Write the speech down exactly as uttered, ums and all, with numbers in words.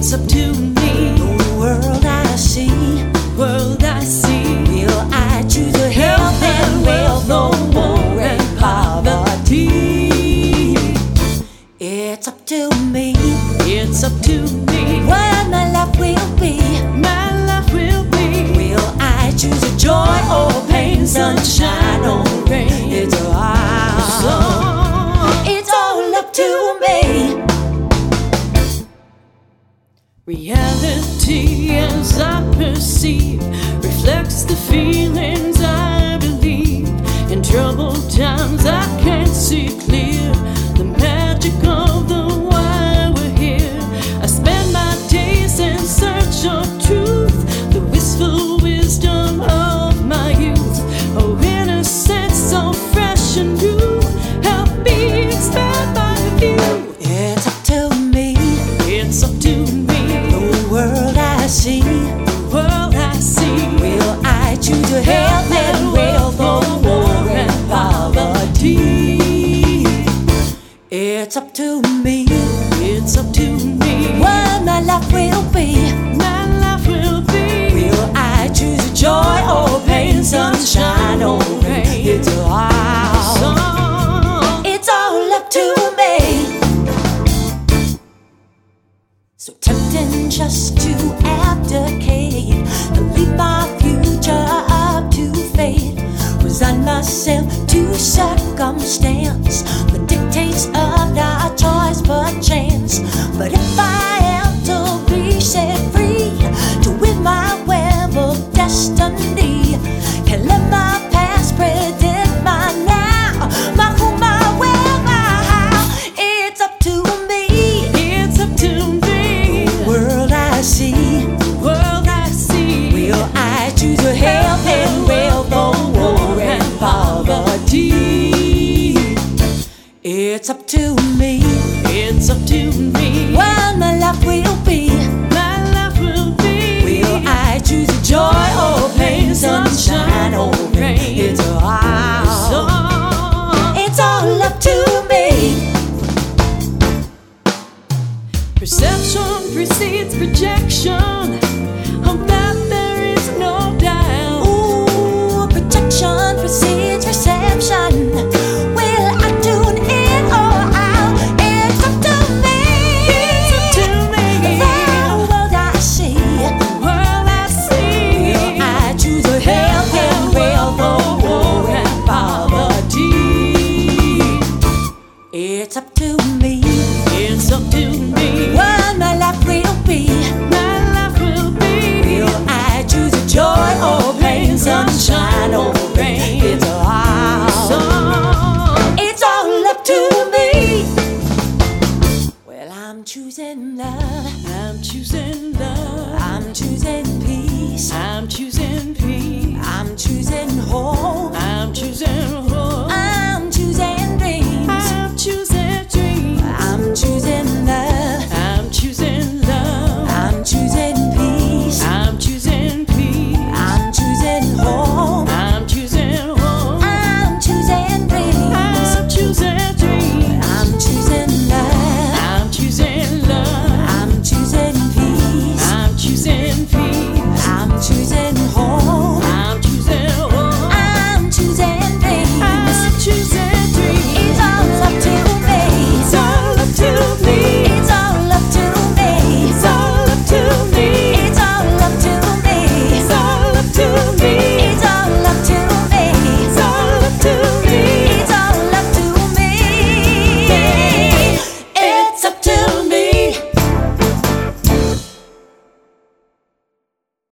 It's up to me. The world I see, World I see. will I choose the health and wealth, no war and poverty? It's up to me. It's up to me. What my life will be. My life will be. Will I choose a joy or pain, sunshine or rain? It's all, it's all up to me. Reality as I perceive reflects the feelings I believe. In troubled times I can't see clear the magic of the why we're here. I spend my days in search of truth, the wistful wisdom of my youth. Oh, innocence so fresh and new, help me expand my view. It's up to me. It's up to me. The world I see, The world I see. will I choose a health and wealth or war and poverty? It's up to me. It's up to me. What my life will be. My life will be. Will I choose a joy or pain, sunshine or rain? It's all, So it's all up to me. So tempting just to abdicate and leave my future up to fate. Resign myself to circumstance, the dictates of not choice but chance. But if I am to be set free, to win my web of destiny, can let my past predict my now, my who, my where, my how. It's up to me. it's up to me. World I see, World I see. will I choose a health and wealth or war and poverty? It's up to me. It's up to me. What my life will be. My life will be. Will I choose a joy or pain, sunshine or rain? It's all, So it's all up to me. perception precedes projection. Of that there is no doubt. Ooh, protection precedes reception. Will I tune in or out? It's up to me. It's up to me. The world I see, World I see. will I choose a health and wealth or war and poverty? It's up to me. It's up to me. What my life will be. My life will be. Will I choose a joy or pain, sunshine or rain? It's all, So it's all up to me. Well, I'm choosing love. I'm choosing love. I'm choosing peace. I'm choosing peace. I'm choosing hope. I'm choosing